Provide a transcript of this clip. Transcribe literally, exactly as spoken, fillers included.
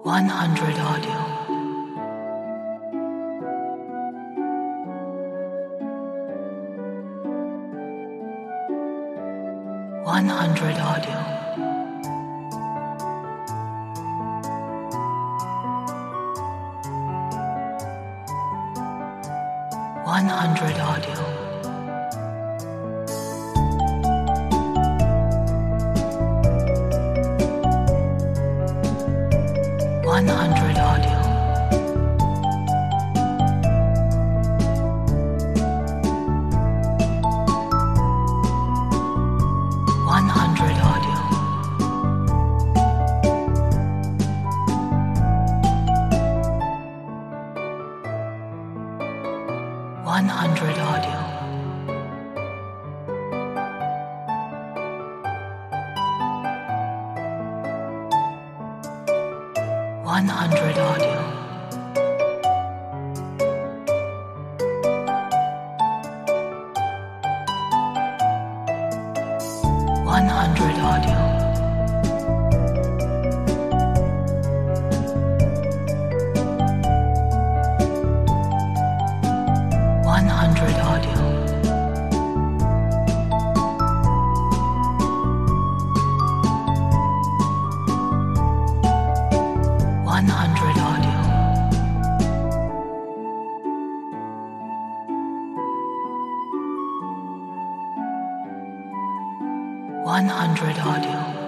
one hundred audio. one hundred audio. one hundred audio. one hundred audio. one hundred audio. one hundred audio. one hundred audio. one hundred audio. one hundred audio. one hundred audio. one hundred audio.